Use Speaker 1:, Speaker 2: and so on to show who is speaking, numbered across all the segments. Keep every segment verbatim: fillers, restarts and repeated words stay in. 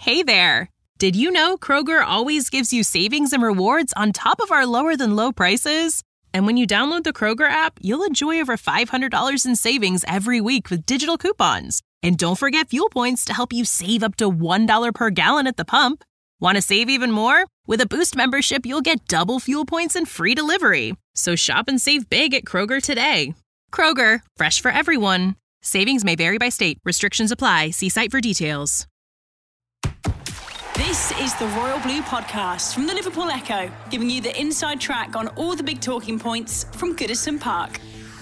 Speaker 1: Hey there! Did you know Kroger always gives you savings and rewards on top of our lower-than-low prices? And when you download the Kroger app, you'll enjoy over five hundred dollars in savings every week with digital coupons. And don't forget fuel points to help you save up to one dollar per gallon at the pump. Want to save even more? With a Boost membership, you'll get double fuel points and free delivery. So shop and save big at Kroger today. Kroger, fresh for everyone. Savings may vary by state. Restrictions apply. See site for details.
Speaker 2: This is the Royal Blue Podcast from the Liverpool Echo, giving you the inside track on all the big talking points from Goodison Park.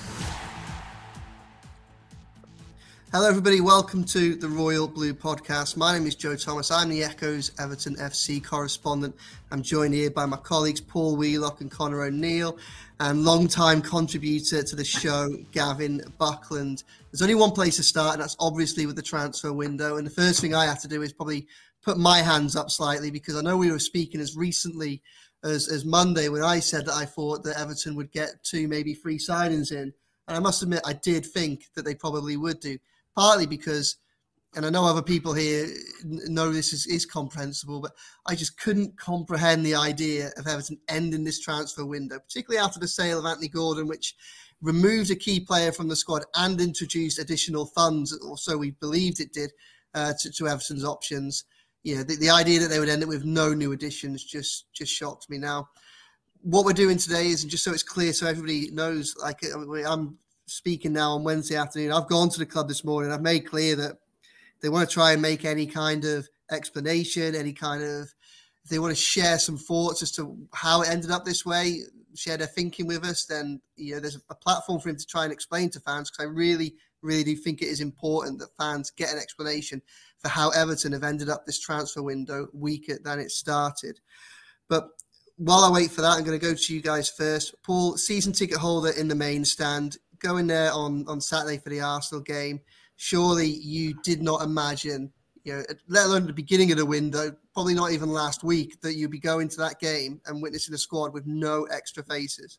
Speaker 3: Hello everybody, welcome to the Royal Blue Podcast. My name is Joe Thomas. I'm the Echo's Everton F C correspondent. I'm joined here by my colleagues Paul Wheelock and Connor O'Neill, and long-time contributor to the show, Gavin Buckland. There's only one place to start, and that's obviously with the transfer window. And the first thing I have to do is probably put my hands up slightly, because I know we were speaking as recently as, as Monday when I said that I thought that Everton would get two, maybe three signings in. And I must admit, I did think that they probably would do, partly because, and I know other people here know this is, is comprehensible, but I just couldn't comprehend the idea of Everton ending this transfer window, particularly after the sale of Anthony Gordon, which removed a key player from the squad and introduced additional funds, or so we believed it did, uh, to, to Everton's options. You know, the, the idea that they would end up with no new additions just just shocked me. Now, what we're doing today is, and just so it's clear, so everybody knows, like I'm speaking now on Wednesday afternoon. I've gone to the club this morning. I've made clear that they want to try and make any kind of explanation, any kind of, if they want to share some thoughts as to how it ended up this way, share their thinking with us, then, you know, there's a platform for him to try and explain to fans, because I really, really do think it is important that fans get an explanation for how Everton have ended up this transfer window weaker than it started. But while I wait for that, I'm going to go to you guys first. Paul, season ticket holder in the main stand, going there on, on Saturday for the Arsenal game. Surely you did not imagine, you know, let alone at the beginning of the window, probably not even last week, that you'd be going to that game and witnessing a squad with no extra faces.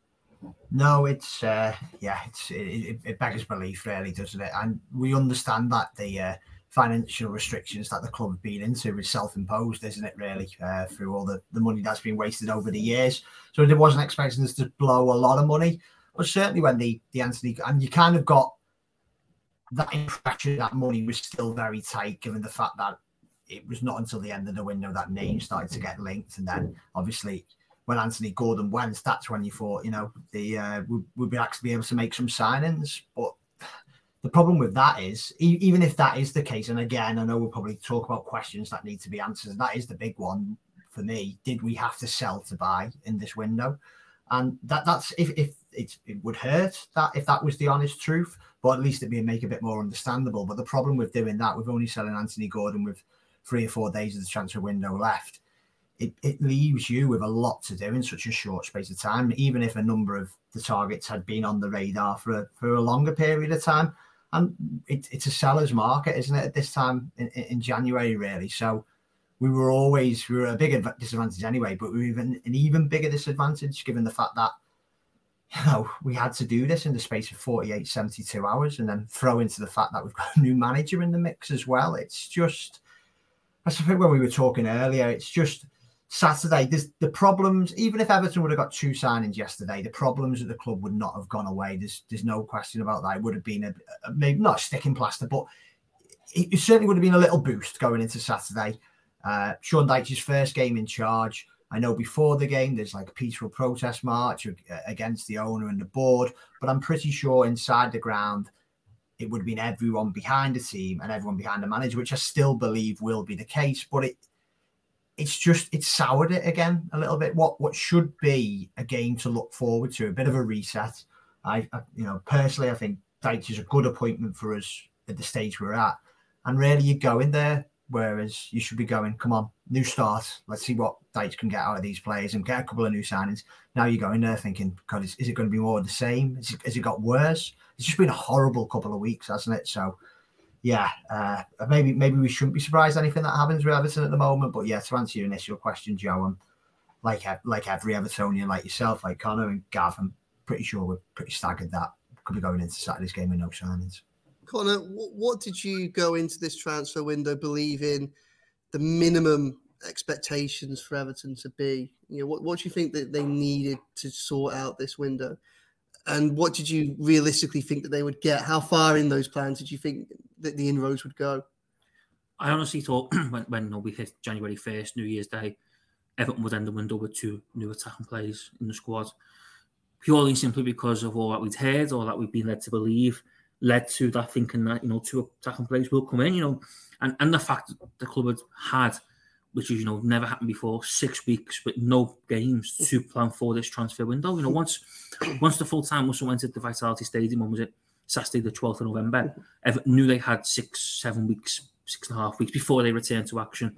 Speaker 4: No, it's, uh, yeah, it's, it, it beggars belief, really, doesn't it? And we understand that the uh, financial restrictions that the club have been into is self-imposed, isn't it, really, uh, through all the, the money that's been wasted over the years. So it wasn't expecting us to blow a lot of money, but certainly when the, the Anthony, and you kind of got that impression that money was still very tight, given the fact that it was not until the end of the window that names started to get linked. And then obviously when Anthony Gordon went, that's when you thought, you know, the uh, we'd, we'd be actually be able to make some signings. But the problem with that is, e- even if that is the case, and again, I know we'll probably talk about questions that need to be answered, and that is the big one for me. Did we have to sell to buy in this window? And that that's if, if it, it would hurt that if that was the honest truth, but at least it'd be make a bit more understandable. But the problem with doing that, with only selling Anthony Gordon with three or four days of the transfer window left, it, it leaves you with a lot to do in such a short space of time, even if a number of the targets had been on the radar for a, for a longer period of time. And it, it's a seller's market, isn't it, at this time in, in January, really? So we were always, we were at a big disadvantage anyway, but we were even an even bigger disadvantage given the fact that, you know, we had to do this in the space of forty-eight, seventy-two hours, and then throw into the fact that we've got a new manager in the mix as well. It's just, that's the thing when we were talking earlier, it's just Saturday, there's the problems, even if Everton would have got two signings yesterday, the problems at the club would not have gone away. There's there's no question about that. It would have been, a, a maybe not a sticking plaster, but it, it certainly would have been a little boost going into Saturday. Uh, Sean Dyche's first game in charge. I know before the game, there's like a peaceful protest march against the owner and the board, but I'm pretty sure inside the ground, it would have been everyone behind the team and everyone behind the manager, which I still believe will be the case. But it it's just, it's soured it again a little bit. What what should be a game to look forward to, a bit of a reset. I, I you know, personally, I think Dyche is a good appointment for us at the stage we're at. And really, you go in there, whereas you should be going, come on, new start. Let's see what Dyche can get out of these players and get a couple of new signings. Now you go in there thinking, God, is, is it going to be more of the same? Is it, has it got worse? It's just been a horrible couple of weeks, hasn't it? So, yeah, uh, maybe maybe we shouldn't be surprised anything that happens with Everton at the moment. But yeah, to answer your initial question, Joe, I'm like like every Evertonian, like yourself, like Connor and Gav, I'm pretty sure we're pretty staggered that could be going into Saturday's game with no signings.
Speaker 3: Connor, what did you go into this transfer window believing the minimum expectations for Everton to be? You know, what, what do you think that they needed to sort out this window? And what did you realistically think that they would get? How far in those plans did you think that the inroads would go?
Speaker 5: I honestly thought when, when you know, we hit January first, New Year's Day, Everton would end the window with two new attacking players in the squad. Purely and simply because of all that we'd heard or that we've been led to believe led to that thinking that, you know, two attacking players will come in, you know, and, and the fact that the club had had, which is, you know, never happened before, six weeks with no games to plan for this transfer window. You know, once once the full-time whistle went at the Vitality Stadium, when was it? Saturday the twelfth of November, Everton knew they had six, seven weeks, six and a half weeks before they returned to action.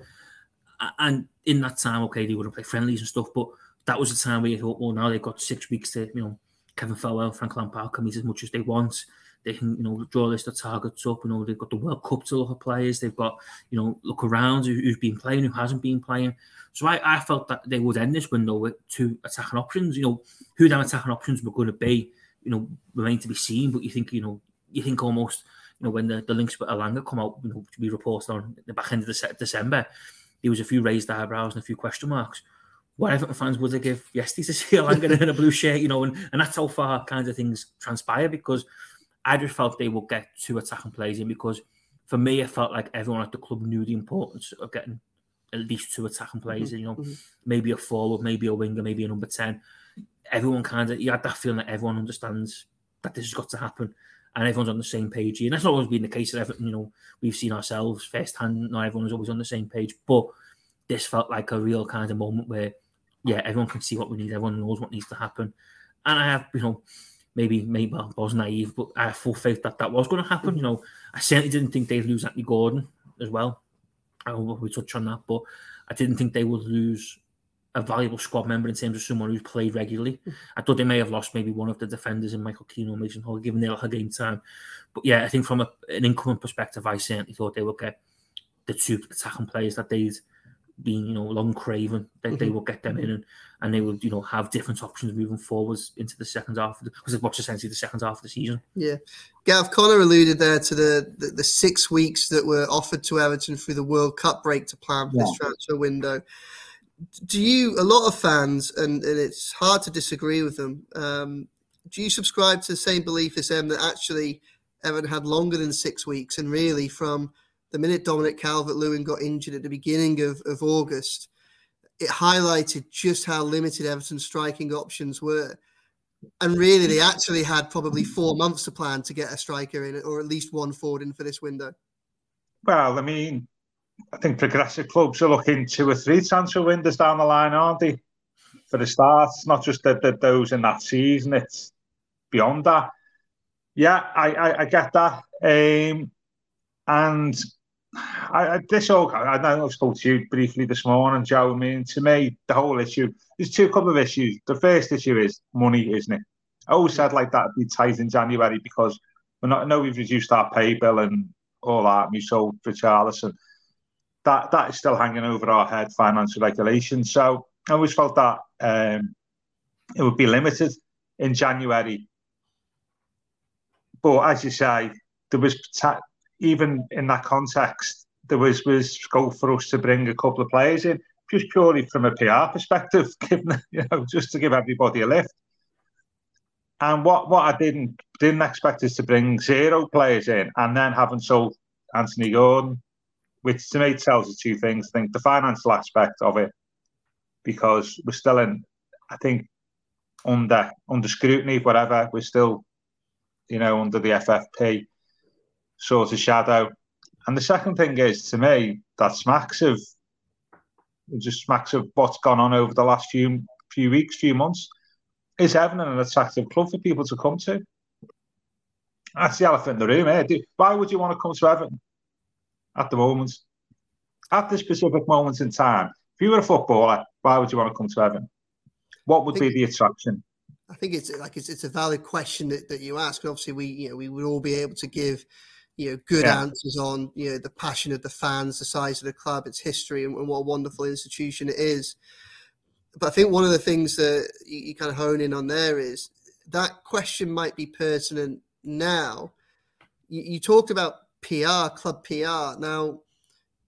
Speaker 5: And in that time, okay, they would have played friendlies and stuff, but that was the time where you thought, well, now they've got six weeks to, you know, Kevin Farwell, Frank Lampard can meet as much as they want. They can, you know, draw a list of targets up. You know, they've got the World Cup to look at players. They've got, you know, look around who, who's been playing, who hasn't been playing. So I, I felt that they would end this window with two attacking options. You know, who them attacking options were going to be, you know, remain to be seen. But you think, you know, you think almost, you know, when the, the links with Elanga come out, you know, to be reported on the back end of the December, there was a few raised eyebrows and a few question marks. What Everton fans would they give yesterday to see Elanga in a blue shirt, you know, and, and that's how far kinds of things transpire, because I just felt they would get two attacking players in, because for me, it felt like everyone at the club knew the importance of getting at least two attacking players in, you know, mm-hmm. maybe a forward, maybe a winger, maybe a number ten. Everyone kind of, you had that feeling that everyone understands that this has got to happen and everyone's on the same page here. And that's not always been the case at Everton, you know, we've seen ourselves firsthand, not everyone is always on the same page, but this felt like a real kind of moment where, yeah, everyone can see what we need, everyone knows what needs to happen. And I have, you know, maybe, maybe well, I was naive, but I have full faith that that was going to happen. You know, I certainly didn't think they'd lose Anthony Gordon as well. I hope we touch on that, but I didn't think they would lose a valuable squad member in terms of someone who's played regularly. I thought they may have lost maybe one of the defenders in Michael Keane or Mason Hall, given their game time. But yeah, I think from a, an incoming perspective, I certainly thought they would get the two attacking players that they'd been, you know, long craving, that mm-hmm. they would get them in and, and they would, you know, have different options moving forwards into the second half of the, because what's essentially the second half of the season. Yeah.
Speaker 3: Gav, Connor alluded there to the, the, the six weeks that were offered to Everton through the World Cup break to plan for yeah. this transfer window. Do you, a lot of fans, and, and it's hard to disagree with them, um, do you subscribe to the same belief as them that actually Everton had longer than six weeks and really from the minute Dominic Calvert-Lewin got injured at the beginning of, of August, it highlighted just how limited Everton's striking options were. And really, they actually had probably four months to plan to get a striker in, or at least one forward in for this window.
Speaker 6: Well, I mean, I think progressive clubs are looking two or three transfer windows down the line, aren't they? For the start, it's not just the, the, those in that season, it's beyond that. Yeah, I, I, I get that. Um, and I, I, this all, I know I spoke to you briefly this morning, Joe. I mean, to me, the whole issue, there's two couple of issues. The first issue is money, isn't it? I always said like that would be tight in January because we're not, I know we've reduced our pay bill and all that, and we sold Richarlison. That, that is still hanging over our head, financial regulation. So I always felt that um, it would be limited in January. But as you say, there was, even in that context, there was, was scope for us to bring a couple of players in, just purely from a P R perspective, given, you know, just to give everybody a lift. And what, what I didn't didn't expect is to bring zero players in and then having sold Anthony Gordon, which to me tells you two things. I think the financial aspect of it, because we're still in, I think, under under scrutiny, whatever, we're still, you know, under the F F P sort of shadow. And the second thing is, to me, that smacks of, just smacks of what's gone on over the last few few weeks, few months. Is Everton an attractive club for people to come to? That's the elephant in the room, eh? Why would you want to come to Everton at the moment? At this specific moment in time, if you were a footballer, why would you want to come to Everton? What would be the attraction?
Speaker 3: I think it's like it's, it's a valid question that, that you ask. Obviously, we you know we would all be able to give you know good yeah. answers on you know the passion of the fans, the size of the club, its history, and, and what a wonderful institution it is. But I think one of the things that you, you kind of hone in on there is that question might be pertinent now. You, you talked about P R, club P R. Now,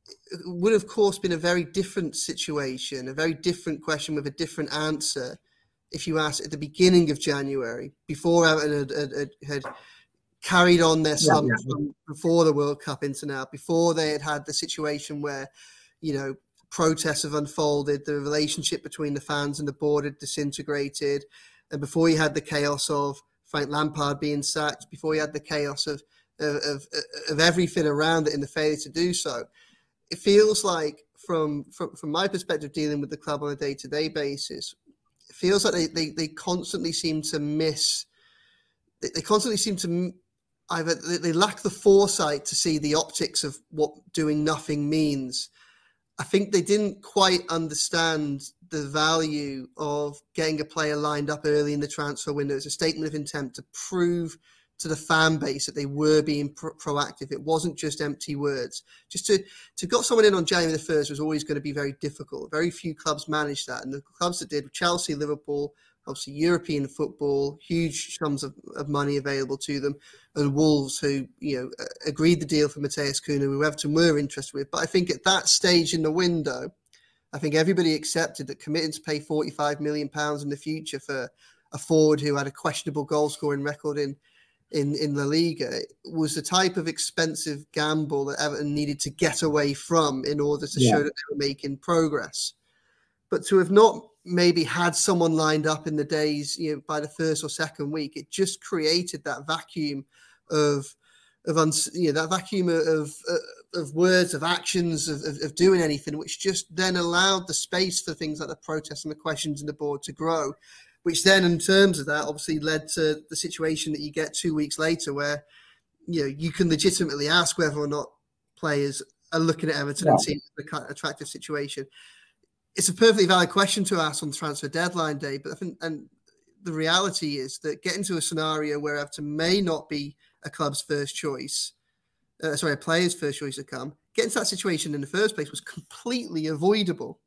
Speaker 3: it would, of course, been a very different situation, a very different question with a different answer if you asked at the beginning of January, before Everton had, had, had carried on their slump yeah, yeah. from before the World Cup into now, before they had had the situation where, you know, protests have unfolded, the relationship between the fans and the board had disintegrated, and before you had the chaos of Frank Lampard being sacked, before you had the chaos of of, of, of everything around it and the failure to do so. It feels like, from, from from my perspective, dealing with the club on a day-to-day basis, it feels like they, they, they constantly seem to miss, they, they constantly seem to either, they, they lack the foresight to see the optics of what doing nothing means. I think they didn't quite understand the value of getting a player lined up early in the transfer window. It's a statement of intent to prove to the fan base that they were being pro- proactive. It wasn't just empty words. Just to to got someone in on January the first was always going to be very difficult. Very few clubs managed that. And the clubs that did, Chelsea, Liverpool, obviously European football, huge sums of, of money available to them, and Wolves, who, you know, agreed the deal for Matheus Cunha, who Everton were interested with. But I think at that stage in the window, I think everybody accepted that committing to pay forty-five million pounds in the future for a forward who had a questionable goal-scoring record in in, in La Liga was the type of expensive gamble that Everton needed to get away from in order to yeah. show that they were making progress. But to have not maybe had someone lined up in the days, you know, by the first or second week, it just created that vacuum of, of uns, you know, that vacuum of uh, of words, of actions, of, of, of doing anything, which just then allowed the space for things like the protests and the questions in the board to grow, which then, in terms of that, obviously led to the situation that you get two weeks later, where, you know, you can legitimately ask whether or not players are looking at Everton yeah. and seeing an attractive situation. It's a perfectly valid question to ask on transfer deadline day, but I think, and the reality is that getting to a scenario where Everton may not be a club's first choice, uh, sorry, a player's first choice to come, getting to that situation in the first place was completely avoidable.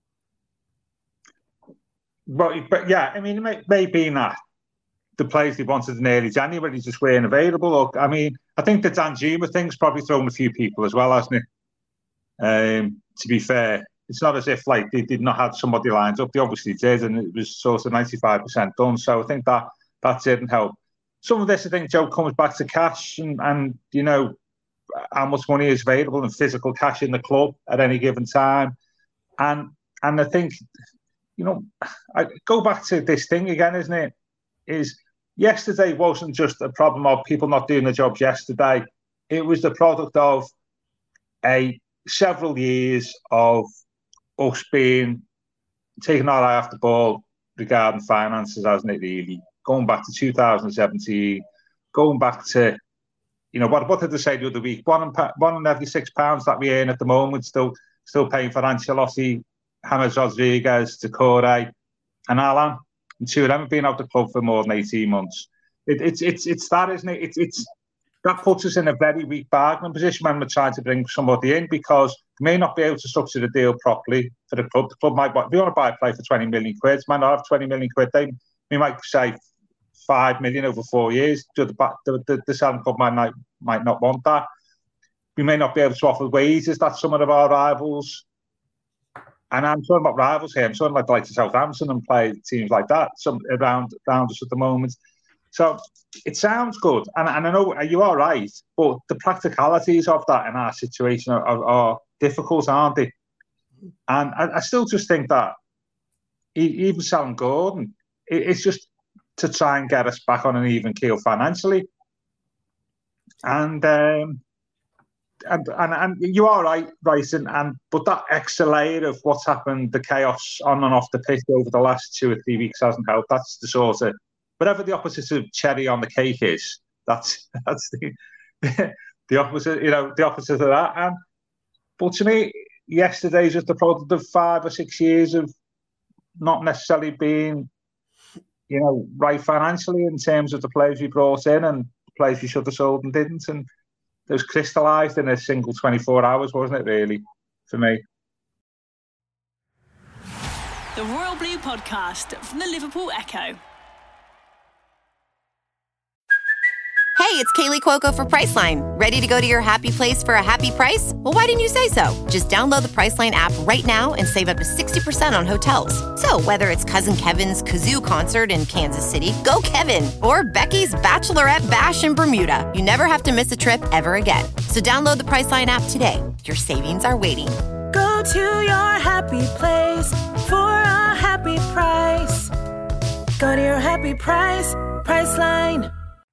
Speaker 6: But, but yeah, I mean, it may, may be that the players they wanted in early January just weren't available. Or, I mean, I think the Danjuma thing's probably thrown a few people as well, hasn't it? Um, to be fair. It's not as if like they did not have somebody lined up. They obviously did, and it was sort of ninety-five percent done. So I think that that didn't help. Some of this, I think, Joe, comes back to cash and, and you know, how much money is available and physical cash in the club at any given time. And and I think, you know, I go back to this thing again, isn't it? Is yesterday wasn't just a problem of people not doing the jobs yesterday. It was the product of a several years of us being taking our eye off the ball regarding finances, hasn't it, really? Going back to two thousand seventeen, going back to, you know, what, what did they say the other week? One in, one in every six pounds that we earn at the moment, still still paying for Ancelotti, James Rodriguez, Decore, and Alan. And two of them have been out of the club for more than eighteen months. It, it's it's it's that, isn't it? It's it's that puts us in a very weak bargaining position when we're trying to bring somebody in, because we may not be able to structure the deal properly for the club. The club might, if we want to buy a player for twenty million quid, might not have twenty million quid. They, we might say five million over four years. The, the, the, the selling club might not, might not want that. We may not be able to offer wages that some of our rivals, and I'm talking about rivals here, I'm talking about like Southampton and play teams like that, some around, around us at the moment. So it sounds good, and, and I know you are right, but the practicalities of that in our situation are, are, are difficult, aren't they? And I, I still just think that even selling Gordon, it, it's just to try and get us back on an even keel financially. And um, and, and and you are right, Bryson, and but that extra layer of what's happened, the chaos on and off the pitch over the last two or three weeks hasn't helped. That's the sort of, whatever the opposite of cherry on the cake is, that's that's the the opposite, you know, the opposite of that. And but to me, yesterday's just the product of five or six years of not necessarily being, you know, right financially in terms of the players we brought in and the players we should have sold and didn't. And it was crystallised in a single twenty-four hours, wasn't it, really, for me?
Speaker 2: The Royal Blue Podcast from the Liverpool Echo.
Speaker 7: Hey, it's Kaylee Cuoco for Priceline. Ready to go to your happy place for a happy price? Well, why didn't you say so? Just download the Priceline app right now and save up to sixty percent on hotels. So whether it's Cousin Kevin's Kazoo Concert in Kansas City, go Kevin, or Becky's Bachelorette Bash in Bermuda, you never have to miss a trip ever again. So download the Priceline app today. Your savings are waiting.
Speaker 8: Go to your happy place for a happy price. Go to your happy price, Priceline.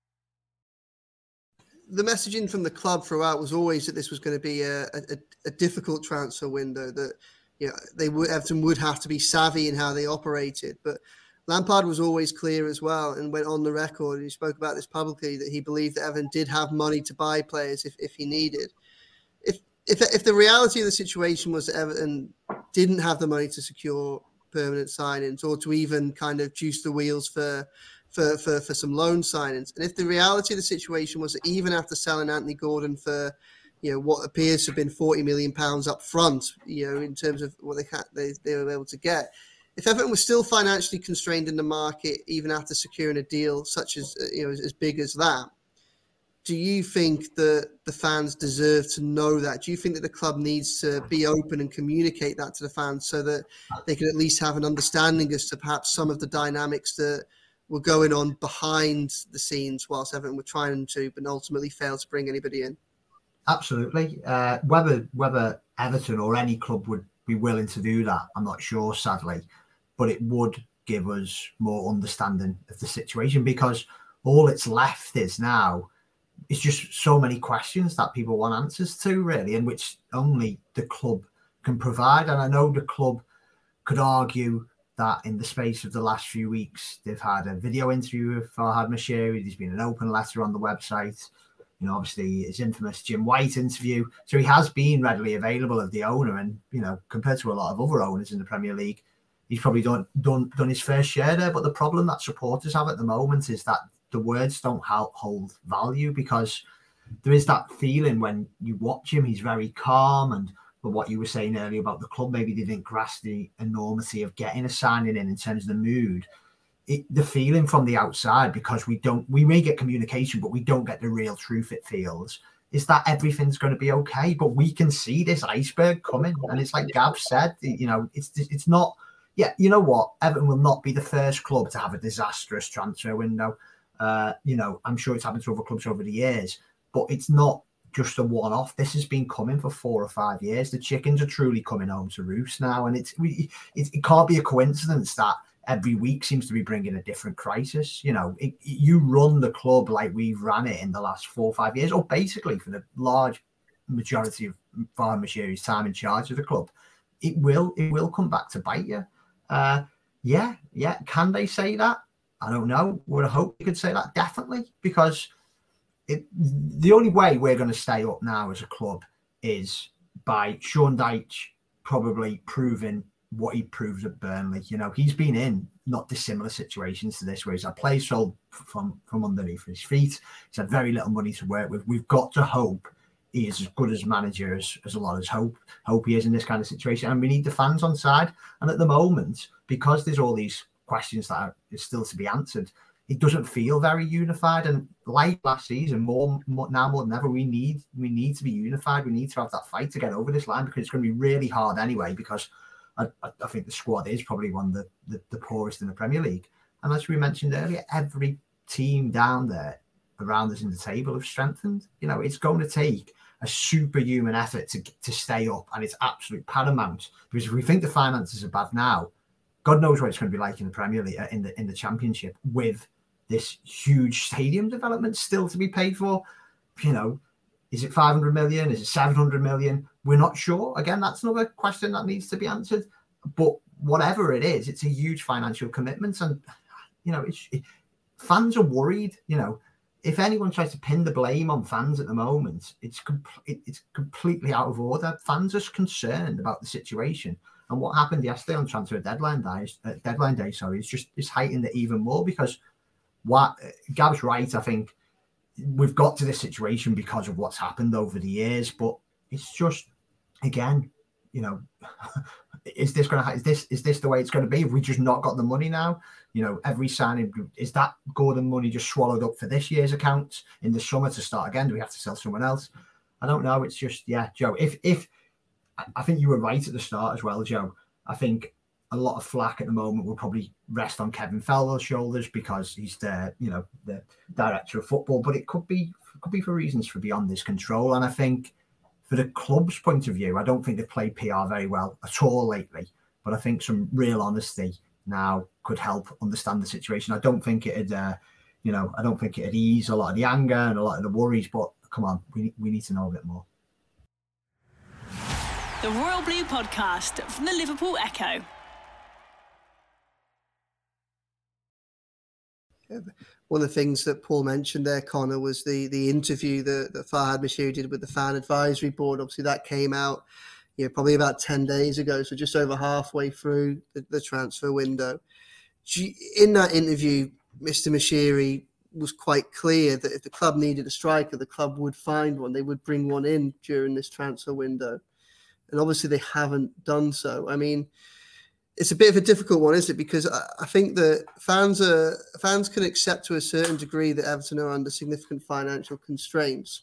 Speaker 3: The messaging from the club throughout was always that this was going to be a, a, a difficult transfer window, that you know they would Everton would have to be savvy in how they operated. But Lampard was always clear as well, and went on the record, and he spoke about this publicly, that he believed that Everton did have money to buy players if, if he needed. If, if if the reality of the situation was that Everton didn't have the money to secure permanent signings, or to even kind of juice the wheels for For, for for some loan signings, and if the reality of the situation was that even after selling Anthony Gordon for, you know, what appears to have been forty million pounds up front, you know, in terms of what they they they were able to get, if Everton was still financially constrained in the market even after securing a deal such as you know as, as big as that, do you think that the fans deserve to know that? Do you think that the club needs to be open and communicate that to the fans so that they can at least have an understanding as to perhaps some of the dynamics that were going on behind the scenes whilst Everton were trying to, but ultimately failed to bring anybody in?
Speaker 4: Absolutely. Uh, whether whether Everton or any club would be willing to do that, I'm not sure, sadly, but it would give us more understanding of the situation, because all it's left is now it's just so many questions that people want answers to, really, and which only the club can provide. And I know the club could argue that in the space of the last few weeks, they've had a video interview with Farhad Moshiri. There's been an open letter on the website. You know, obviously his infamous Jim White interview. So he has been readily available of the owner. And, you know, compared to a lot of other owners in the Premier League, he's probably done, done, done his fair share there. But the problem that supporters have at the moment is that the words don't hold value, because there is that feeling when you watch him, he's very calm. And but what you were saying earlier about the club, maybe they didn't grasp the enormity of getting a signing in in terms of the mood. It, the feeling from the outside, because we don't, we may get communication, but we don't get the real truth, it feels, is that everything's going to be okay. But we can see this iceberg coming. And it's like Gav said, you know, it's it's not, yeah, you know what? Everton will not be the first club to have a disastrous transfer window. Uh, you know, I'm sure it's happened to other clubs over the years, but it's not just a one-off. This has been coming for four or five years. The chickens are truly coming home to roost now, and it's we, it, it can't be a coincidence that every week seems to be bringing a different crisis. You know, it, you run the club like we've ran it in the last four or five years, or basically for the large majority of Farhad Moshiri's time in charge of the club. It will it will come back to bite you. Uh, yeah, yeah. Can they say that? I don't know. Would I hope you could say that? Definitely, because It, the only way we're going to stay up now as a club is by Sean Dyche probably proving what he proved at Burnley. You know, he's been in not dissimilar situations to this, where he's had players sold from, from underneath his feet. He's had very little money to work with. We've got to hope he is as good as manager as, as a lot of us hope, hope he is in this kind of situation. And we need the fans on side. And at the moment, because there's all these questions that are still to be answered, it doesn't feel very unified. And like last season, more, more now more than ever, we need we need to be unified. We need to have that fight to get over this line, because it's going to be really hard anyway, because I, I think the squad is probably one of the, the, the poorest in the Premier League. And as we mentioned earlier, every team down there around us in the table have strengthened. You know, it's going to take a superhuman effort to, to stay up, and it's absolute paramount, because if we think the finances are bad now, God knows what it's going to be like in the Premier League, in the in the Championship, with this huge stadium development still to be paid for. You know, is it five hundred million? Is it seven hundred million? We're not sure. Again, that's another question that needs to be answered. But whatever it is, it's a huge financial commitment. And, you know, it's, it, fans are worried. You know, if anyone tries to pin the blame on fans at the moment, it's, com- it, it's completely out of order. Fans are concerned about the situation. And what happened yesterday on transfer deadline day, uh, deadline day, sorry, is just is heightened it even more, because what Gab's right. I think we've got to this situation because of what's happened over the years, but it's just, again, you know, is this going to is this is this the way it's going to be? Have we just not got the money now? You know, every signing, is that Gordon money just swallowed up for this year's accounts in the summer to start again? Do we have to sell someone else? I don't know. It's just, yeah, Joe, if, if I think you were right at the start as well, Joe. I think a lot of flack at the moment will probably rest on Kevin Fellwell's shoulders because he's the, you know, the director of football, but it could be, it could be for reasons for beyond his control. And I think for the club's point of view, I don't think they've played P R very well at all lately, but I think some real honesty now could help understand the situation. I don't think it'd, uh, you know, I don't think it'd ease a lot of the anger and a lot of the worries, but come on, we, we need to know a bit more.
Speaker 2: The Royal Blue Podcast from the Liverpool Echo.
Speaker 3: Yeah, one of the things that Paul mentioned there, Connor, was the the interview that, that Farhad Moshiri did with the Fan Advisory Board. Obviously, that came out, you know, probably about ten days ago, so just over halfway through the, the transfer window. In that interview, Mister Moshiri was quite clear that if the club needed a striker, the club would find one. They would bring one in during this transfer window. And obviously they haven't done so. I mean, it's a bit of a difficult one, isn't it? Because I, I think that fans are fans can accept to a certain degree that Everton are under significant financial constraints.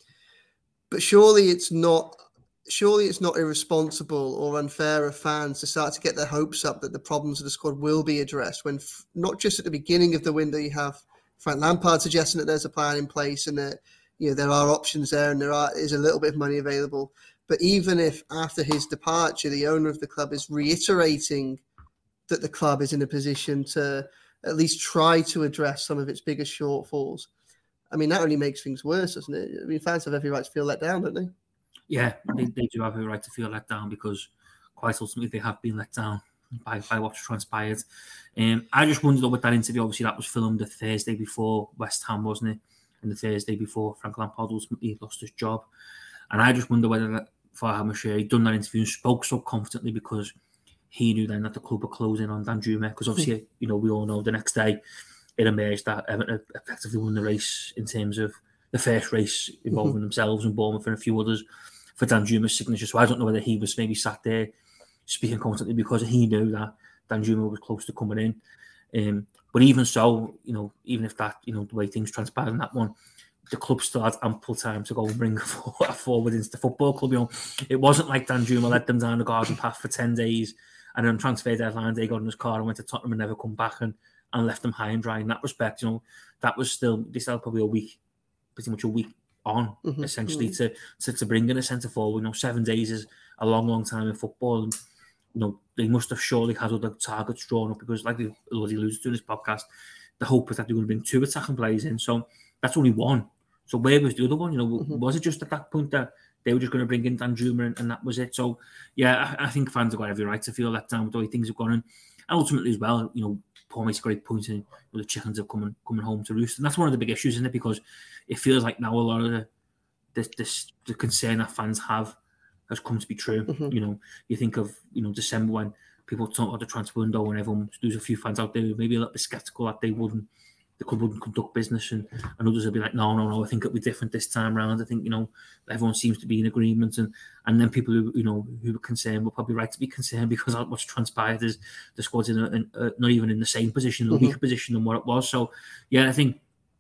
Speaker 3: But surely it's not surely it's not irresponsible or unfair of fans to start to get their hopes up that the problems of the squad will be addressed when f- not just at the beginning of the window you have Frank Lampard suggesting that there's a plan in place and that, you know, there are options there and there are, is a little bit of money available. But even if after his departure, the owner of the club is reiterating that the club is in a position to at least try to address some of its biggest shortfalls, I mean, that only makes things worse, doesn't it? I mean, fans have every right to feel let down, don't they?
Speaker 5: Yeah, they, they do have a right to feel let down because quite ultimately they have been let down by, by what's transpired. Um, I just wondered with that interview, obviously that was filmed the Thursday before West Ham, wasn't it? And the Thursday before Frank Lampard ultimately lost his job. And I just wonder whether that Farhad Moshiri done that interview and spoke so confidently because he knew then that the club were closing on Danjuma. Because obviously, you know, we all know the next day it emerged that Everton effectively won the race in terms of the first race involving mm-hmm. themselves and Bournemouth and a few others for Danjuma's signature. So I don't know whether he was maybe sat there speaking confidently because he knew that Danjuma was close to coming in. Um, but even so, you know, even if that, you know, the way things transpired in that one, the club still had ample time to go and bring a forward into the football club. You know, it wasn't like Danjuma led them down the garden path for ten days and then transfer deadline day got in his car and went to Tottenham and never come back and, and left them high and dry. In that respect, you know, that was still, they still had probably a week, pretty much a week on, mm-hmm. essentially, mm-hmm. to, to to bring in a centre forward. You know, seven days is a long, long time in football. And, you know, they must have surely had other targets drawn up because, like we've already alluded to in this podcast, the hope was that they were going to bring two attacking players in. So that's only one. So where was the other one? You know, mm-hmm. was it just at that point that they were just going to bring in Danjuma and, and that was it? So, yeah, I, I think fans have got every right to feel let down with the way things have gone. And, and ultimately as well, you know, Paul makes a great point in, you know, the chickens are coming coming home to roost. And that's one of the big issues, isn't it? Because it feels like now a lot of the this, this the concern that fans have has come to be true. Mm-hmm. You know, you think of, you know, December when people talk about the transfer window and everyone, there's a few fans out there who maybe a little bit sceptical that they wouldn't, the club wouldn't conduct business, and, and others would be like, no, no, no, I think it'll be different this time round. I think, you know, everyone seems to be in agreement, and and then people who, you know, who are concerned were probably right to be concerned because what's transpired is the squad's in, a, in a, not even in the same position, a mm-hmm. weaker position than what it was. So, yeah, I think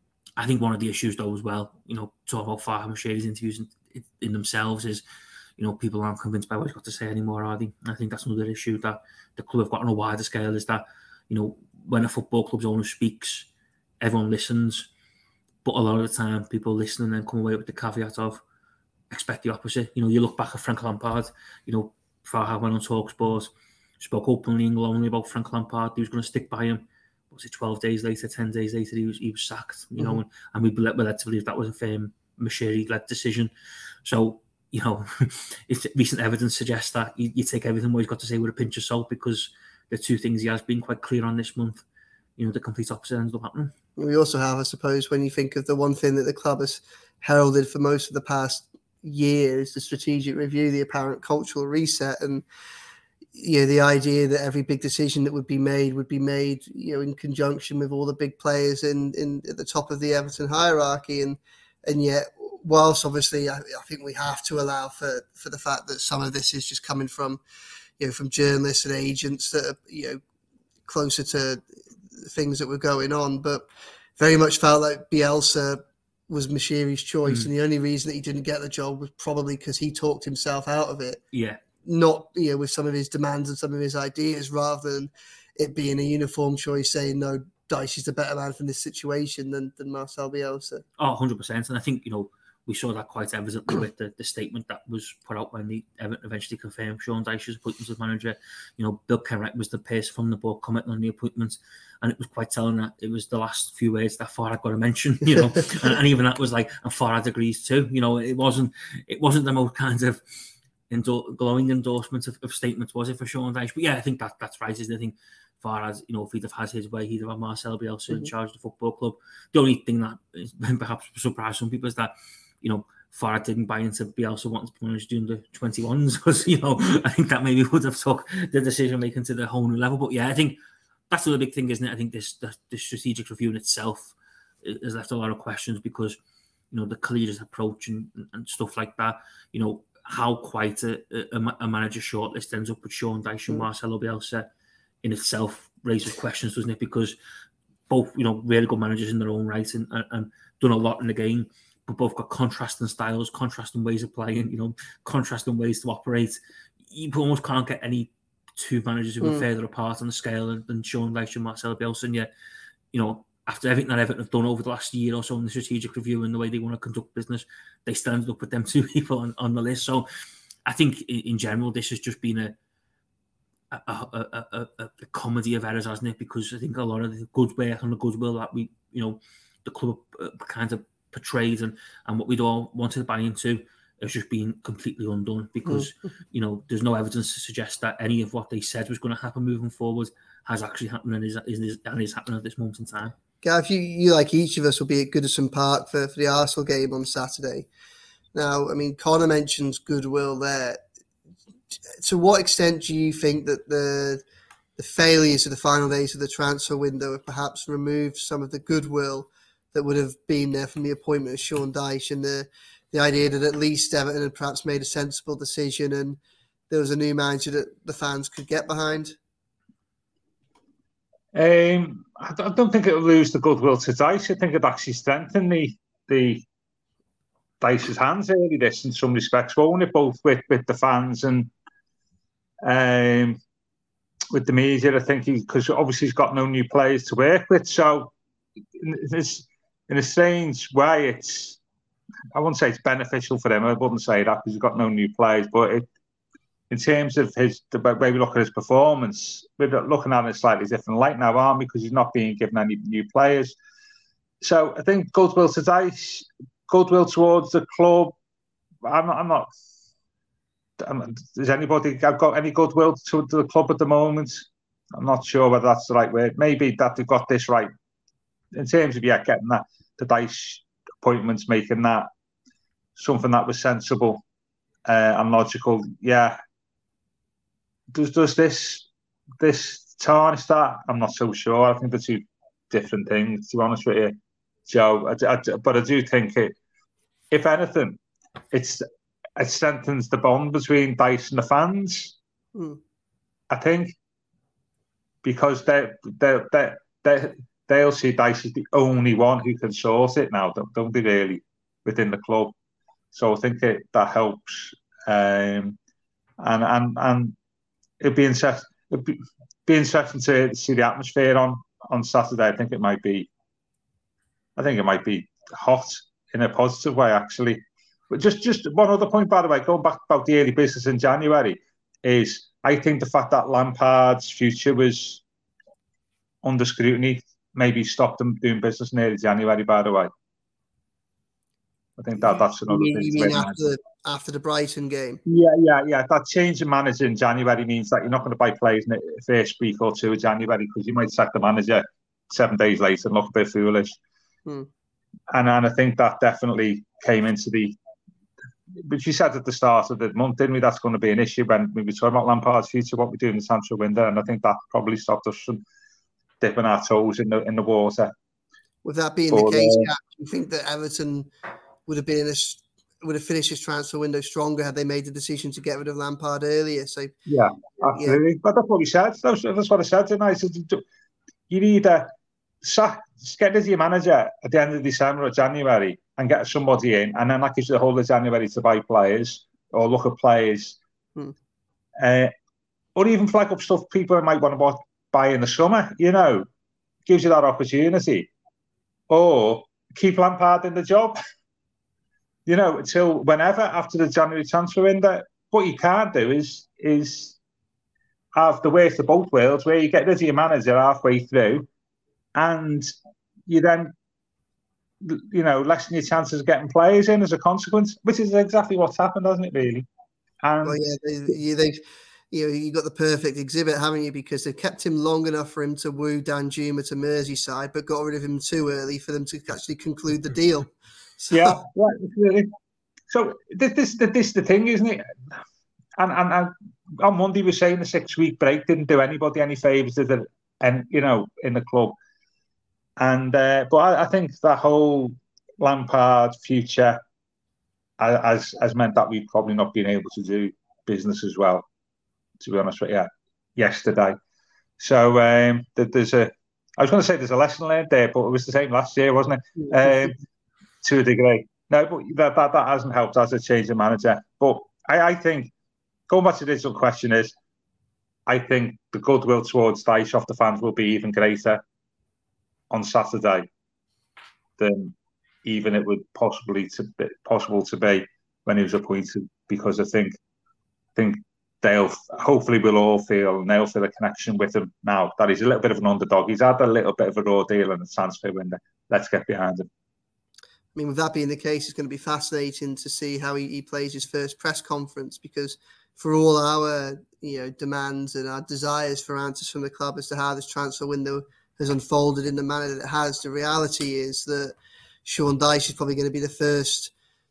Speaker 5: I think one of the issues though as well, you know, talking about Farhad Moshiri's interviews in, in themselves is, you know, people aren't convinced by what he's got to say anymore, are they? And I think that's another issue that the club have got on a wider scale is that, you know, when a football club's owner speaks, everyone listens, but a lot of the time people listen and then come away with the caveat of expect the opposite. You know, you look back at Frank Lampard, you know, Farhad went on TalkSport, spoke openly and glowingly about Frank Lampard. He was going to stick by him. What was it, twelve days later, ten days later, he was he was sacked, you mm-hmm. know, and, and we were led to believe that was a firm Moshiri-led decision. So, you know, if recent evidence suggests that, you, you take everything what he's got to say with a pinch of salt, because the two things he has been quite clear on this month, you know, the complete opposite ends up happening.
Speaker 3: We also have, I suppose, when you think of the one thing that the club has heralded for most of the past year is the strategic review, the apparent cultural reset, and, you know, the idea that every big decision that would be made would be made, you know, in conjunction with all the big players in, in at the top of the Everton hierarchy. And and yet, whilst obviously I, I think we have to allow for, for the fact that some of this is just coming from, you know, from journalists and agents that are, you know, closer to things that were going on, but very much felt like Bielsa was Moshiri's choice, mm. and the only reason that he didn't get the job was probably because he talked himself out of it.
Speaker 5: Yeah,
Speaker 3: not, you know, with some of his demands and some of his ideas, rather than it being a uniform choice saying no, Dyche is the better man from this situation than than Marcel Bielsa.
Speaker 5: Oh, one hundred percent. And I think, you know, we saw that quite evidently with the, the statement that was put out when the Everton eventually confirmed Sean Dyche's appointment as manager. You know, Bill Kenwright was the person from the board commenting on the appointment, and it was quite telling that it was the last few words that Farhad got to mention, you know, and, and even that was like, and Farhad agrees too. You know, it wasn't it wasn't the most kind of endor- glowing endorsement of, of statements, was it, for Sean Dyche? But yeah, I think that that's right. I think Farhad, you know, if he'd have had his way, he'd have had Marcel Bielsa mm-hmm. in charge of the football club. The only thing that is, perhaps surprised some people is that, you know, Farhad didn't buy into Bielsa wanting to manage doing the twenty-ones, because, you know, I think that maybe would have took the decision making to the whole new level. But yeah, I think that's the other big thing, isn't it? I think this the, the strategic review in itself has left a lot of questions, because, you know, the collegiate approach and, and stuff like that, you know, how quite a, a, a manager shortlist ends up with Sean Dyche and Marcelo Bielsa in itself raises questions, doesn't it? Because both, you know, really good managers in their own right, and, and, and done a lot in the game, but both got contrasting styles, contrasting ways of playing, you know, contrasting ways to operate. You almost can't get any two managers who are mm. further apart on the scale than, than Sean Dyche and Marcelo Bielsa. And yet, you know, after everything that Everton have done over the last year or so in the strategic review and the way they want to conduct business, they stand up with them two people on, on the list. So I think in, in general, this has just been a a, a, a, a, a comedy of errors, hasn't it? Because I think a lot of the good work and the goodwill that we, you know, the club uh, kind of portrayed and, and what we'd all wanted to buy into has just been completely undone, because, mm. you know, there's no evidence to suggest that any of what they said was going to happen moving forward has actually happened and is, is, and is happening at this moment in time.
Speaker 3: Gav, you, you like each of us will be at Goodison Park for, for the Arsenal game on Saturday. Now, I mean, Connor mentions goodwill there. To what extent do you think that the the failures of the final days of the transfer window have perhaps removed some of the goodwill that would have been there from the appointment of Sean Dyche, and the, the idea that at least Everton had perhaps made a sensible decision and there was a new manager that the fans could get behind?
Speaker 6: Um, I don't think it will lose the goodwill to Dyche. I think it actually strengthened the the Dyche's hands, really, this in some respects, won't it? Both with, with the fans and um, with the media, I think, because obviously he's got no new players to work with. So in, this, in a strange way, it's, I wouldn't say it's beneficial for him. I wouldn't say that because he's got no new players. But it, in terms of his the way we look at his performance, we're looking at it in a slightly different light now, aren't we? Because he's not being given any new players. So I think goodwill to Dyche, goodwill towards the club. I'm not. I'm not. I'm, does anybody have got any goodwill to, to the club at the moment? I'm not sure whether that's the right word. Maybe that they've got this right in terms of yeah, getting that the Dyche appointments, making that something that was sensible uh, and logical. Yeah. Does does this this tarnish that? I'm not so sure. I think they're two different things, to be honest with you, Joe. I, I, but I do think it, if anything, it's it strengthens the bond between Dyche and the fans. Mm. I think because they they they they they'll see Dyche as the only one who can sort it now, don't, don't they? Really, within the club. So I think it, that helps. Um, and and and it'd be interesting. It'd be, be interesting to see the atmosphere on on Saturday. I think it might be. I think it might be hot in a positive way, actually. But just, just one other point, by the way, going back about the early business in January, is I think the fact that Lampard's future was under scrutiny maybe stopped them doing business in early January, by the way. I think that that's another
Speaker 3: you
Speaker 6: thing.
Speaker 3: You mean after the, after the Brighton game?
Speaker 6: Yeah, yeah, yeah. That change of manager in January means that you're not going to buy players in the first week or two of January, because you might sack the manager seven days later and look a bit foolish. Hmm. And, and I think that definitely came into the... But you said at the start of the month, didn't we? That's going to be an issue when we were talking about Lampard's future, what we do in the transfer window, and I think that probably stopped us from dipping our toes in the in the water.
Speaker 3: With that being but, the case, uh, yeah, do you think that Everton would have been in a would have finished his transfer window stronger had they made the decision to get rid of Lampard earlier. So
Speaker 6: yeah, absolutely. Yeah. But that's what we said. That's, that's what I said tonight. I said, you either sack, get rid of your manager at the end of December or January and get somebody in, and then that gives you the whole of January to buy players or look at players, hmm. uh, or even flag up stuff people might want to buy in the summer. You know, gives you that opportunity, or keep Lampard in the job. You know, until whenever after the January transfer window. What you can't do is is have the worst of both worlds, where you get rid of your manager halfway through, and you then, you know, lessen your chances of getting players in as a consequence, which is exactly what's happened, hasn't it? Really. And
Speaker 3: well, yeah, they, they, you know, you got the perfect exhibit, haven't you? Because they've kept him long enough for him to woo Danjuma to Merseyside, but got rid of him too early for them to actually conclude the deal. So.
Speaker 6: Yeah, yeah, really. So this, this, this, the thing, isn't it? And and, and on Monday we were saying the six-week break didn't do anybody any favours, did it? And you know, in the club. And uh, but I, I think that whole Lampard future has has meant that we've probably not been able to do business as well. To be honest with you, yesterday. So um, there's a. I was going to say there's a lesson learned there, but it was the same last year, wasn't it? Um, to a degree. No, but that, that, that hasn't helped as a change of manager. But I, I think, going back to the original question is, I think the goodwill towards Dyche off the fans will be even greater on Saturday than even it would possibly to be, possible to be when he was appointed, because I think think they'll hopefully we'll all feel and they'll feel a connection with him now that he's a little bit of an underdog. He's had a little bit of a raw deal in the transfer window. Let's get behind him.
Speaker 3: I mean, with that being the case, it's going to be fascinating to see how he, he plays his first press conference, because for all our, you know, demands and our desires for answers from the club as to how this transfer window has unfolded in the manner that it has, the reality is that Sean Dyche is probably going to be the first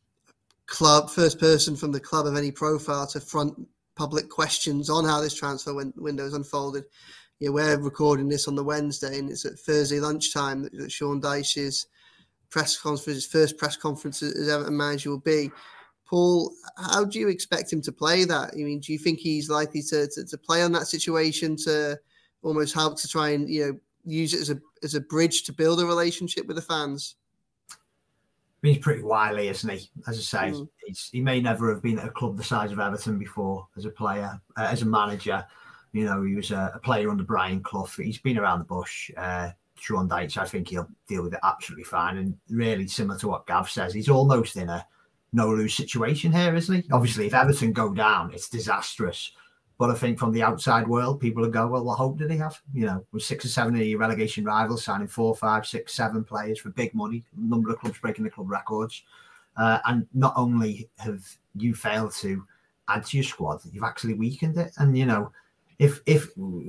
Speaker 3: club, first person from the club of any profile to front public questions on how this transfer win- window has unfolded. You know, we're recording this on the Wednesday, and it's at Thursday lunchtime that, that Sean Dyche's press conference, his first press conference as Everton manager will be. Paul, how do you expect him to play that? I mean, do you think he's likely to, to, to play on that situation to almost help to try and, you know, use it as a as a bridge to build a relationship with the fans?
Speaker 4: I mean, he's pretty wily, isn't he? As I say, mm. he's, he may never have been at a club the size of Everton before as a player, uh, as a manager. You know, he was a, a player under Brian Clough. He's been around the bush. Uh, Sean Dyche, I think he'll deal with it absolutely fine. And really similar to what Gav says, he's almost in a no-lose situation here, isn't he? Obviously, if Everton go down, it's disastrous. But I think from the outside world, people will go, well, what hope did he have? You know, with six or seven of your relegation rivals signing four, five, six, seven players for big money, a number of clubs breaking the club records. Uh, and not only have you failed to add to your squad, you've actually weakened it. And, you know, if if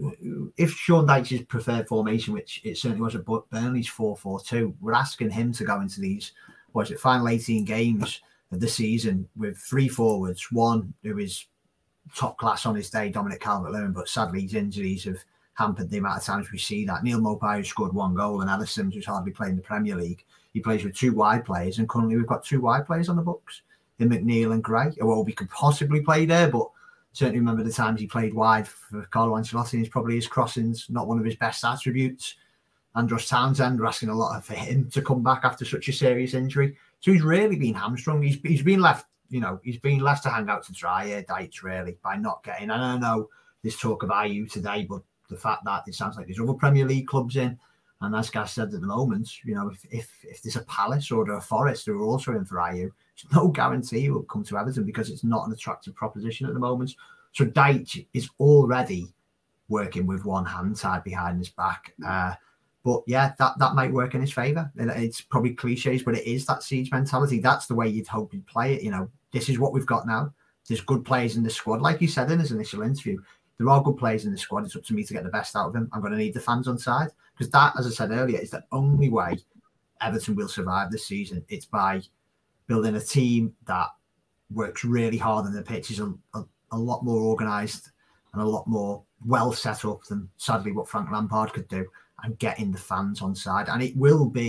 Speaker 4: if Sean Dyche's preferred formation, which it certainly was at Burnley's four four two, we're asking him to go into these, what is it, final eighteen games of the season with three forwards, one who is top class on his day, Dominic Calvert-Lewin, but sadly his injuries have hampered the amount of times we see that. Neil Maupay, who scored one goal, and Alisson, who's hardly played in the Premier League. He plays with two wide players, and currently we've got two wide players on the books in McNeil and Gray. Well, we could possibly play there, but certainly remember the times he played wide for Carlo Ancelotti. He's probably his crossings, not one of his best attributes. Andros Townsend, we're asking a lot for him to come back after such a serious injury. So he's really been hamstrung. He's he's been left, you know, he's been left to hang out to dry here, Dyche, really, by not getting. And I know there's talk of I U today, but the fact that it sounds like there's other Premier League clubs in. And as Gav said at the moment, you know, if if if there's a Palace or a Forest who are also in for I U, there's no guarantee he will come to Everton because it's not an attractive proposition at the moment. So Dyche is already working with one hand tied behind his back. Uh, but yeah, that, that might work in his favour. It's probably cliches, but it is that siege mentality. That's the way you'd hope he'd play it. You know, this is what we've got now. There's good players in the squad. Like he said in his initial interview, there are good players in the squad. It's up to me to get the best out of them. I'm going to need the fans on side. Because that, as I said earlier, is the only way Everton will survive this season. It's by building a team that works really hard on the pitch, is a, a, a lot more organised and a lot more well set up than, sadly, what Frank Lampard could do, and getting the fans on side. And it will be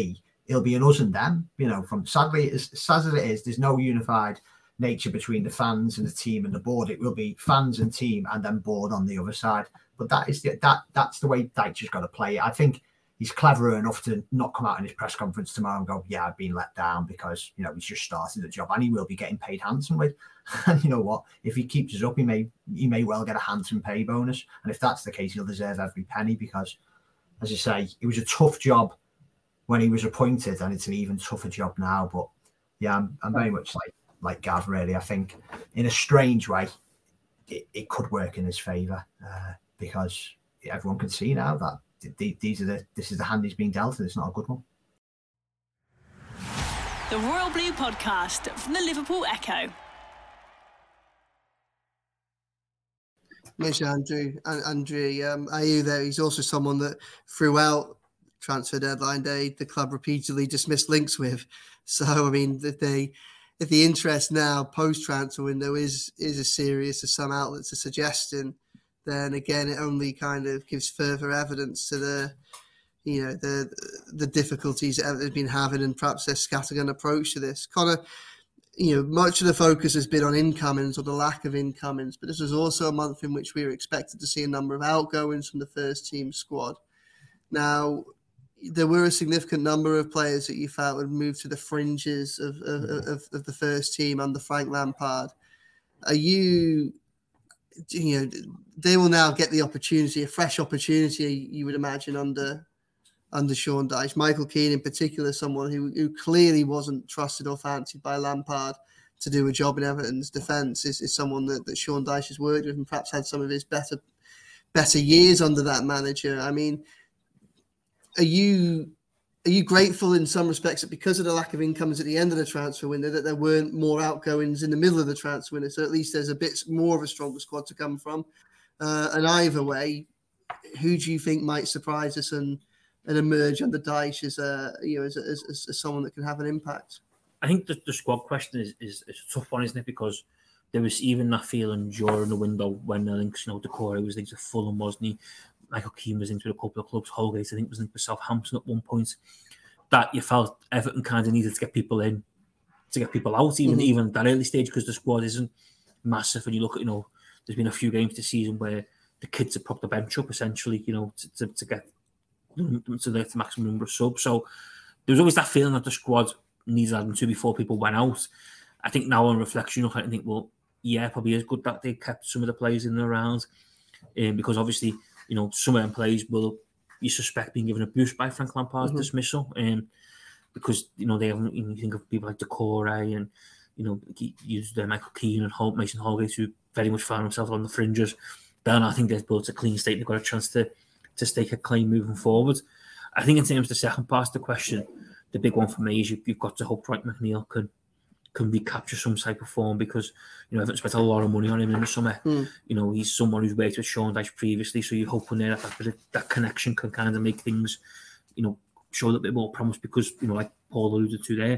Speaker 4: it'll be an us and them. You know, from sadly, as sad as it is, there's no unified nature between the fans and the team and the board. It will be fans and team and then board on the other side. But that is the, that that's the way Dyche's got to play. I think he's clever enough to not come out in his press conference tomorrow and go, yeah, I've been let down because, you know, he's just started the job, and he will be getting paid handsomely. And you know what? If he keeps us up, he may he may well get a handsome pay bonus. And if that's the case, he'll deserve every penny because, as I say, it was a tough job when he was appointed, and it's an even tougher job now. But yeah, I'm, I'm very much like like Gav, really. I think in a strange way, it, it could work in his favour uh, because everyone can see now that these are the this is the hand he's been dealt, and it's not a good one.
Speaker 2: The Royal Blue Podcast from the Liverpool Echo.
Speaker 3: Mention Andrew, Andrew um, Ayew there. He's also someone that throughout transfer deadline day, the club repeatedly dismissed links with. So, I mean, if they, if the interest now post transfer window is is as serious as some outlets are suggesting, then again, it only kind of gives further evidence to the, you know, the the difficulties that they've been having and perhaps their scattergun approach to this. Connor, you know, much of the focus has been on incomings or the lack of incomings, but this was also a month in which we were expected to see a number of outgoings from the first team squad. Now, there were a significant number of players that you felt would move to the fringes of, of, of, of the first team under Frank Lampard. Are you, you know, they will now get the opportunity, a fresh opportunity, you would imagine, under under Sean Dyche. Michael Keane in particular, someone who, who clearly wasn't trusted or fancied by Lampard to do a job in Everton's defence, is, is someone that, that Sean Dyche has worked with and perhaps had some of his better better years under that manager. I mean, are you are you grateful in some respects that because of the lack of incomes at the end of the transfer window that there weren't more outgoings in the middle of the transfer window, so at least there's a bit more of a stronger squad to come from? Uh, and either way, who do you think might surprise us and and emerge under Dyche as a you know as, as, as someone that can have an impact?
Speaker 5: I think the, the squad question is, is is a tough one, isn't it? Because there was even that feeling during the window when the links, you know, Decore was linked to Fulham, wasn't he? Michael Keane was linked with a couple of clubs. Holgate, I think, was linked with Southampton at one point. That you felt Everton kind of needed to get people in, to get people out, even mm-hmm. even at that early stage, because the squad isn't massive. And you look at, you know, there's been a few games this season where the kids have propped the bench up, essentially, you know, to, to, to get to the maximum number of subs. So there was always that feeling that the squad needs adding to before people went out. I think now on reflection, you look at it and think, well, yeah, probably is good that they kept some of the players in and around, um, because obviously, you know, some of them players will, you suspect, being given a boost by Frank Lampard's mm-hmm. dismissal, um, because, you know, they haven't, you, know, you think of people like Decore and, you know, used uh, Michael Keane and Hol- Mason Holgate, who very much found themselves on the fringes. Then I think they've built a clean state. They've got a chance to to stake a claim moving forward. I think in terms of the second part of the question, the big one for me is you, you've got to hope Dwight McNeil can can recapture some type of form, because, you know, Everton spent a lot of money on him in the summer. Mm. You know, he's someone who's worked with Sean Dyche previously, so you're hoping there that that, that connection can kind of make things, you know, show a little bit more promise, because, you know, like Paul alluded to there,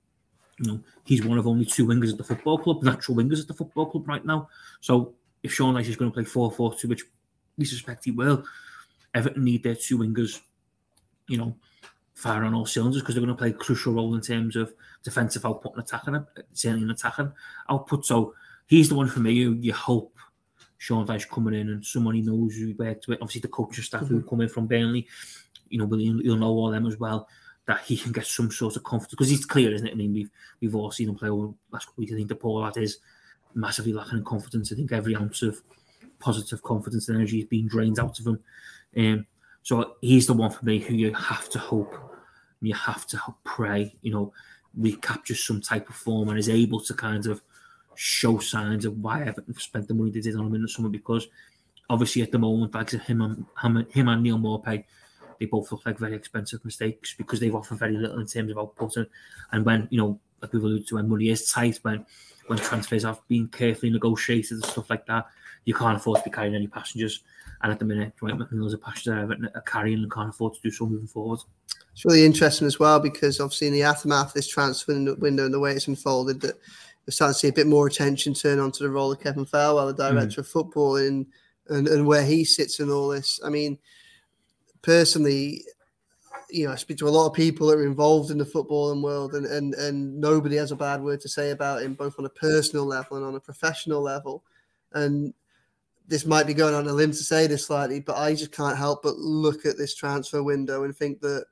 Speaker 5: you know, he's one of only two wingers at the football club, natural wingers at the football club right now. So if Sean Dyche is going to play four four two, which we suspect he will, Everton need their two wingers, you know, fire on all cylinders, because they're going to play a crucial role in terms of defensive output and attacking, certainly an attacking output. So he's the one for me who you hope Sean Dyche coming in, and someone he knows who worked with, obviously the coaching staff mm-hmm. who come in from Burnley, you know, he'll, he'll know all them as well, that he can get some sort of confidence, because he's clear, isn't it? I mean, we've we've all seen him play over the last couple of weeks. I think the Paul lad is massively lacking in confidence. I think every ounce of positive confidence and energy is being drained out of him. Um, so he's the one for me who you have to hope, you have to pray, you know, recaptures some type of form and is able to kind of show signs of why Everton spent the money they did on him in the summer, because obviously at the moment, like him and him, him and Neil Maupay, they both look like very expensive mistakes, because they've offered very little in terms of output. And, and when, you know, like we've alluded to, when money is tight, when when transfers have been carefully negotiated and stuff like that, you can't afford to be carrying any passengers. And at the minute, Dwight McNeil's a passenger Everton are carrying and can't afford to do so moving forward.
Speaker 3: It's really interesting as well, because obviously in the aftermath of this transfer window and the way it's unfolded, that we're starting to see a bit more attention turn onto the role of Kevin Farwell, the director mm. of football, in, and, and where he sits in all this. I mean, personally, you know, I speak to a lot of people that are involved in the footballing world, and, and, and nobody has a bad word to say about him, both on a personal level and on a professional level. And this might be going on a limb to say this slightly, but I just can't help but look at this transfer window and think that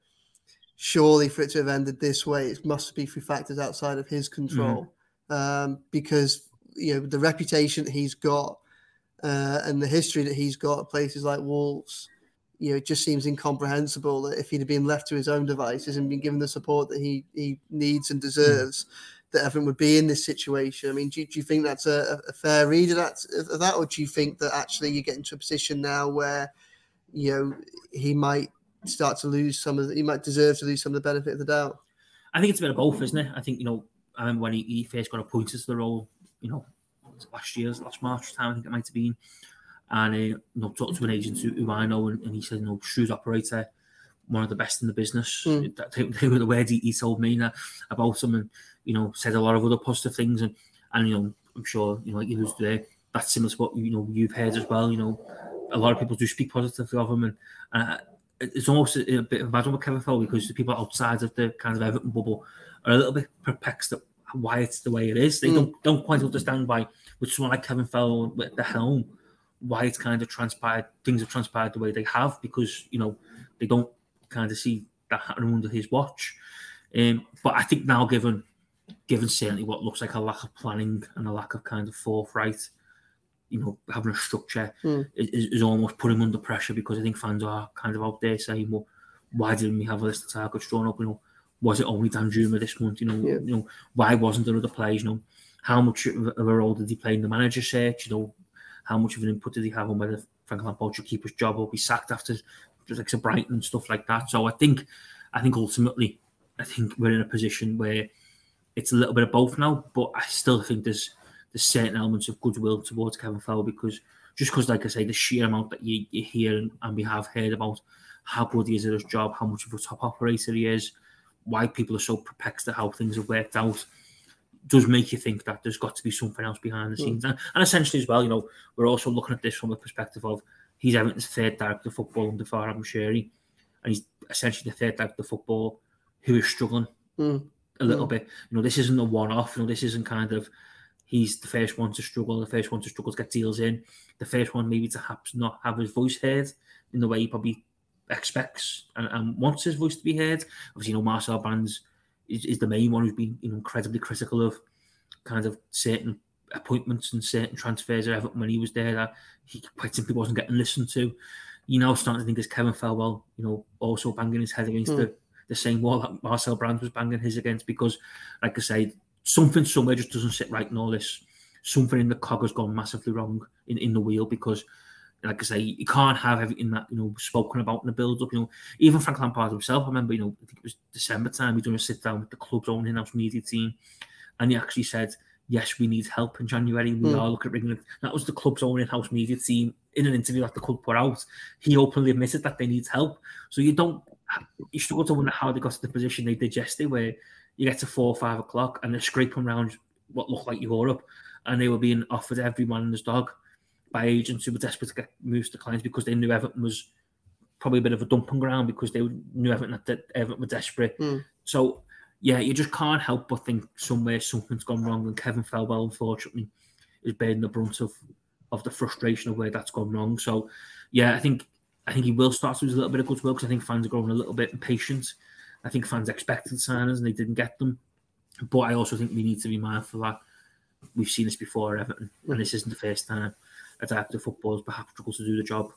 Speaker 3: surely for it to have ended this way, it must be through factors outside of his control. Mm. Um, because, you know, the reputation that he's got uh, and the history that he's got at places like Wolves, you know, it just seems incomprehensible that if he'd have been left to his own devices and been given the support that he, he needs and deserves, mm. that Everton would be in this situation. I mean, do, do you think that's a, a fair read of that, of that, or do you think that actually you get into a position now where, you know, he might start to lose some of the, he might deserve to lose some of the benefit of the doubt?
Speaker 5: I think it's a bit of both, isn't it? I think, you know, I remember when he, he first got appointed to the role, you know, last year's, last March time, I think it might have been. And, uh, you know, talked to an agent who, who I know, and, and he said, you know, shrewd operator, one of the best in the business. Mm. That, they were the words he, he told me that, about him, and, you know, said a lot of other positive things. And, and you know, I'm sure, you know, like you was there, that's similar to what, you know, you've heard as well. You know, a lot of people do speak positively of him. And uh, it's almost a, a bit of a bad one with Kevin Fowler, because the people outside of the kind of Everton bubble are a little bit perplexed at why it's the way it is. They mm. don't, don't quite understand why, with someone like Kevin Fowler at the helm, why it's kind of transpired, things have transpired the way they have, because, you know, they don't kind of see that happening under his watch. Um, but I think now, given given certainly what looks like a lack of planning and a lack of kind of forthright, you know, having a structure mm. is, is almost putting him under pressure, because I think fans are kind of out there saying, well, why didn't we have a list of targets drawn up? You know, was it only Danjuma this month? You know, yeah. you know, why wasn't there other players? You know, how much of a role did he play in the manager search? You know, how much of an input did he have on whether Frank Lampard should keep his job or be sacked after just like to Brighton and stuff like that? So I think, I think ultimately, I think we're in a position where it's a little bit of both now, but I still think there's there's certain elements of goodwill towards Kevin Fowler, because just because, like I say, the sheer amount that you, you hear and, and we have heard about how good he is at his job, how much of a top operator he is, why people are so perplexed at how things have worked out, does make you think that there's got to be something else behind the scenes. Mm. And, and essentially as well, you know, we're also looking at this from a perspective of he's Everton's third director of football under Farhad Moshiri, and he's essentially the third director of football who is struggling mm. a little mm. bit. You know, this isn't a one-off. You know, this isn't kind of he's the first one to struggle, the first one to struggle to get deals in, the first one maybe to perhaps not have his voice heard in the way he probably expects and, and wants his voice to be heard. Obviously, you know, Marcel Brands is, is the main one who's been, you know, incredibly critical of kind of certain appointments and certain transfers at Everton when he was there that he quite simply wasn't getting listened to. You know, starting to think as Kevin Fowler, you know, also banging his head against mm. the, the same wall that Marcel Brands was banging his against, because, like I say, something somewhere just doesn't sit right in all this. Something in the cog has gone massively wrong in, in the wheel, because, like I say, you can't have everything that, you know, spoken about in the build-up. You know, even Frank Lampard himself, I remember, you know, I think it was December time, he done a sit-down with the club's own in-house media team, and he actually said, yes, we need help in January. We mm. are looking at bringing it. That was the club's own in-house media team in an interview that the club put out. He openly admitted that they need help. So you don't, you struggle to wonder how they got to the position they did yesterday, where you get to four or five o'clock and they're scraping around what looked like Europe, and they were being offered every man and his dog by agents who were desperate to get moves to clients, because they knew Everton was probably a bit of a dumping ground, because they knew Everton that Everton were desperate. Mm. So, yeah, you just can't help but think somewhere something's gone wrong, and Kevin Fowler, unfortunately, is bearing the brunt of, of the frustration of where that's gone wrong. So, yeah, I think I think he will start to lose a little bit of goodwill, because I think fans are growing a little bit impatient. I think fans expected signings and they didn't get them. But I also think we need to be mindful that we've seen this before at Everton, and this isn't the first time a director of football has perhaps struggled to do the job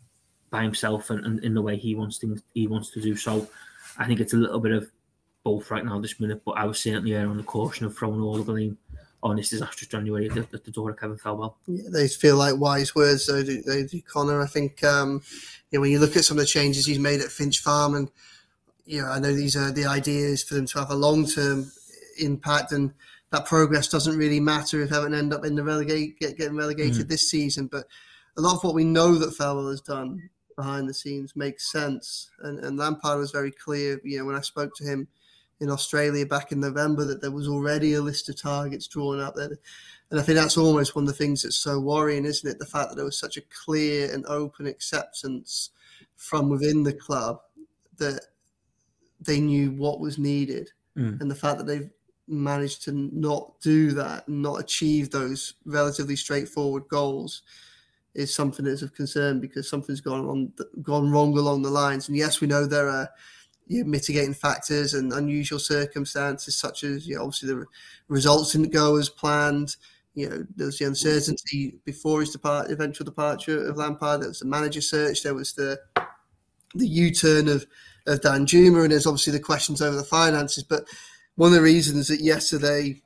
Speaker 5: by himself and, and in the way he wants things he wants to do. So I think it's a little bit of both right now this minute, but I was certainly erring on the caution of throwing all the blame on this disastrous January at the, at the door of Kevin Fowler. Yeah,
Speaker 3: they feel like wise words, though, do, they do, Connor. I think um, you know, when you look at some of the changes he's made at Finch Farm, and you know, I know these are the ideas for them to have a long-term impact, and that progress doesn't really matter if Everton end up in the relegate get, getting relegated mm. this season. But a lot of what we know that Fowler has done behind the scenes makes sense, and, and Lampard was very clear. You know, when I spoke to him in Australia back in November, that there was already a list of targets drawn up there. And I think that's almost one of the things that's so worrying, isn't it? The fact that there was such a clear and open acceptance from within the club that they knew what was needed.
Speaker 5: Mm.
Speaker 3: And the fact that they've managed to not do that and not achieve those relatively straightforward goals is something that's of concern, because something's gone on, gone wrong along the lines. And yes, we know there are you know, mitigating factors and unusual circumstances, such as you know, obviously the results didn't go as planned. You know, there was the uncertainty before his depart, eventual departure of Lampard. There was the manager search. There was the the U-turn of, of Dan Juma, and there's obviously the questions over the finances. But one of the reasons that yesterday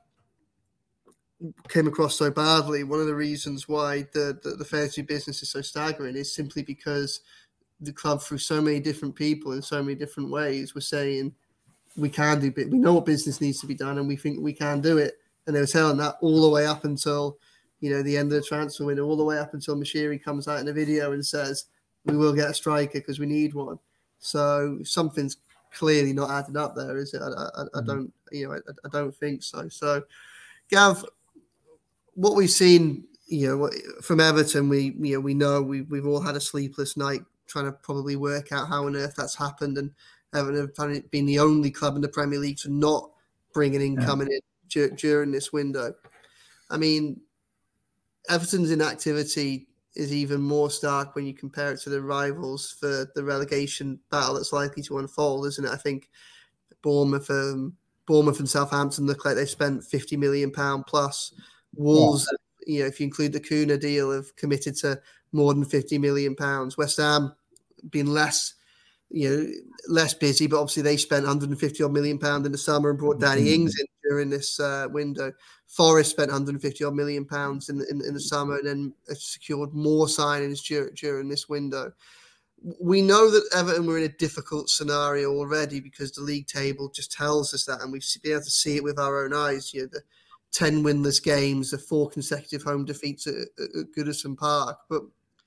Speaker 3: came across so badly, one of the reasons why the, the, the fair to business is so staggering is simply because the club, through so many different people in so many different ways, were saying we can do it. We know what business needs to be done, and we think we can do it. And they were telling that all the way up until, you know, the end of the transfer window, all the way up until Moshiri comes out in a video and says, we will get a striker because we need one. So something's clearly not adding up there, is it? I, I, I don't, you know, I, I don't think so. So, Gav, what we've seen, you know, from Everton, we, you know, we know we we've all had a sleepless night trying to probably work out how on earth that's happened, and Everton have been the only club in the Premier League to not bring an income yeah. in dur- during this window. I mean, Everton's inactivity is even more stark when you compare it to the rivals for the relegation battle that's likely to unfold, isn't it? I think Bournemouth, um, Bournemouth and Southampton look like they spent fifty million pounds plus. Wolves, yeah. you know, if you include the Kuna deal, have committed to more than fifty million pounds. West Ham been less, you know, less busy, but obviously they spent one hundred fifty odd million pounds in the summer and brought Danny mm-hmm. Ings in during this uh, window. Forest spent one hundred fifty odd million pounds in, in in the summer and then secured more signings during, during this window. We know that Everton were in a difficult scenario already because the league table just tells us that, and we've been able to see it with our own eyes. You know, the ten winless games, the four consecutive home defeats at, at Goodison Park. But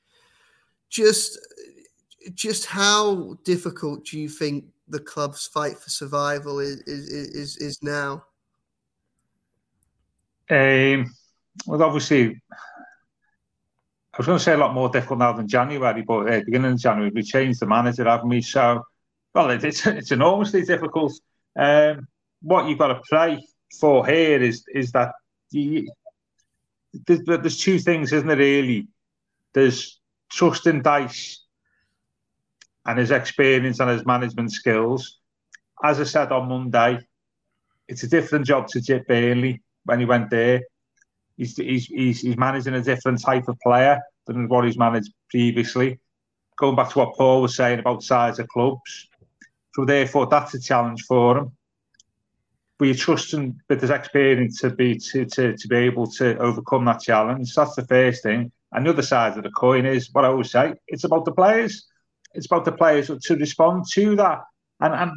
Speaker 3: just, just how difficult do you think the club's fight for survival is is is, is now?
Speaker 6: Um, well, obviously, I was going to say a lot more difficult now than January, but at uh, the beginning of January, we changed the manager, haven't we? So, well, it, it's it's enormously difficult. Um, what you've got to pray for here is is that you, there's, there's two things, isn't there, really? There's trust in Dyche and his experience and his management skills. As I said on Monday, it's a different job to Jip Burnley when he went there. He's, he's, he's, he's managing a different type of player than what he's managed previously. Going back to what Paul was saying about size of clubs. So therefore, that's a challenge for him. But you trust him with his experience to be to, to, to be able to overcome that challenge. That's the first thing. And the other side of the coin is what I always say, it's about the players. It's about the players to respond to that. And, and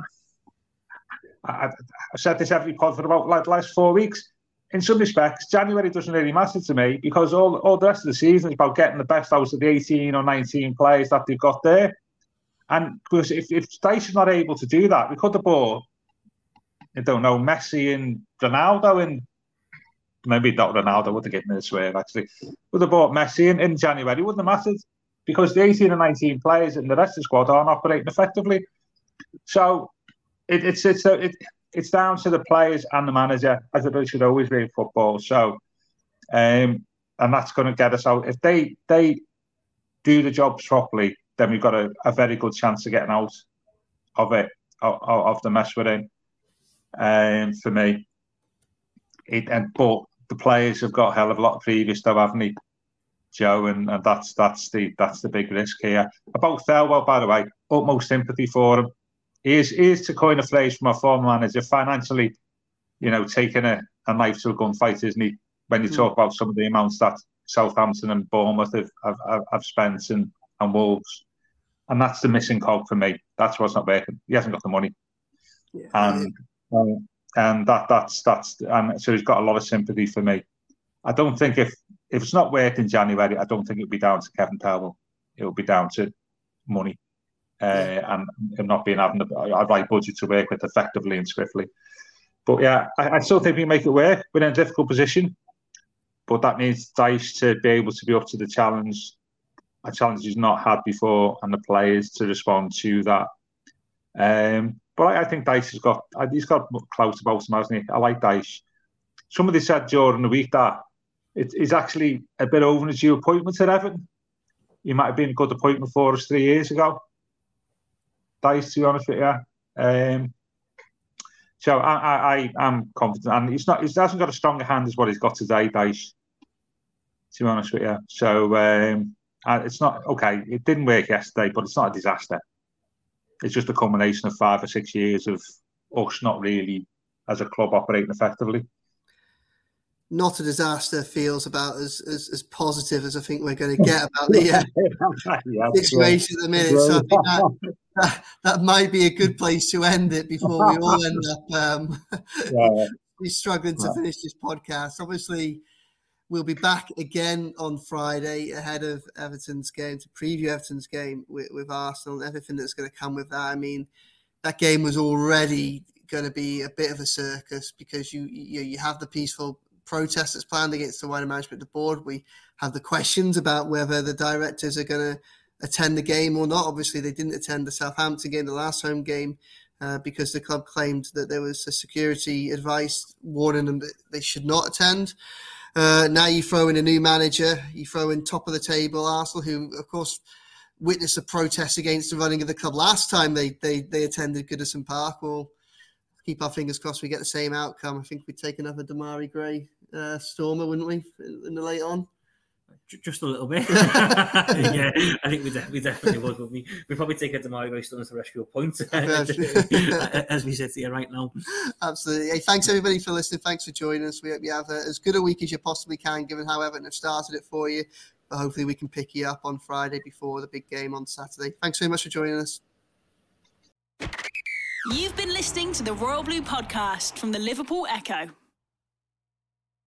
Speaker 6: I, I've said this every pod for about like the last four weeks. In some respects, January doesn't really matter to me because all, all the rest of the season is about getting the best out of the eighteen or nineteen players that they've got there. And because if, if Dyche is not able to do that, we could have bought, I don't know, Messi and Ronaldo, and maybe not Ronaldo would have given me a swear, actually. Would have bought Messi in, in January, it wouldn't have mattered because the eighteen and nineteen players and the rest of the squad aren't operating effectively. So it, it's it's a, it, it's down to the players and the manager, as it should always be in football. So, um, and that's going to get us out. If they they do the jobs properly, then we've got a, a very good chance of getting out of it, of, of the mess we're in. Um, for me, it, and but the players have got a hell of a lot of previous stuff, haven't they, Joe? And, and that's that's the that's the big risk here. About Thelwell, by the way, utmost sympathy for him. He is, he is, to coin a phrase from our former manager, financially, you know, taking a, a knife to a gunfight, isn't he? When you mm. talk about some of the amounts that Southampton and Bournemouth have, have, have spent and, and Wolves. And that's the missing cog for me. That's what's not working. He hasn't got the money. Yeah. And um, and that that's, that's, and so he's got a lot of sympathy for me. I don't think if, if it's not worked in January, I don't think it'll be down to Kevin Thelwell. It'll be down to money. Uh, yeah. and, and not being having the right budget to work with effectively and swiftly. But yeah, I, I still think we can make it work. We're in a difficult position, but that needs Dyche to be able to be up to the challenge, a challenge he's not had before, and the players to respond to that. Um, But I, I think Dyche has got, he's got clout about him, hasn't he? I like Dyche. Somebody said during the week that it is actually a bit overdue appointment at Everton. He might have been a good appointment for us three years ago. Dyche, to be honest with you. Um, so I, I, I am confident, and he's not. He hasn't got a stronger hand as what he's got today, Dyche. To be honest with you, so um, it's not okay. It didn't work yesterday, but it's not a disaster. It's just a combination of five or six years of us not really, as a club, operating effectively.
Speaker 3: Not a disaster feels about as, as, as positive as I think we're going to get about the uh, yeah, situation at the minute. So I think that, that, that might be a good place to end it before we all end up um, yeah. struggling to finish this podcast. Obviously, we'll be back again on Friday ahead of Everton's game to preview Everton's game with, with Arsenal and everything that's going to come with that. I mean, that game was already going to be a bit of a circus because you you, you have the peaceful protest that's planned against the wider management of the board. We have the questions about whether the directors are going to attend the game or not. Obviously, they didn't attend the Southampton game, the last home game, uh, because the club claimed that there was a security advice warning them that they should not attend. Uh, now you throw in a new manager, you throw in top of the table Arsenal, who, of course, witnessed a protest against the running of the club last time they they, they attended Goodison Park. We'll keep our fingers crossed we get the same outcome. I think we'd take another Damari Gray uh, stormer, wouldn't we, in the late on?
Speaker 5: Just a little bit. Yeah, I think we, de- we definitely would. But we we probably take a Damari Gray stormer to rescue a point, as we sit here right now.
Speaker 3: Absolutely. Hey, thanks everybody for listening. Thanks for joining us. We hope you have a, as good a week as you possibly can, given how Everton have started it for you. But hopefully we can pick you up on Friday before the big game on Saturday. Thanks very much for joining us.
Speaker 2: You've been listening to the Royal Blue Podcast from the Liverpool Echo.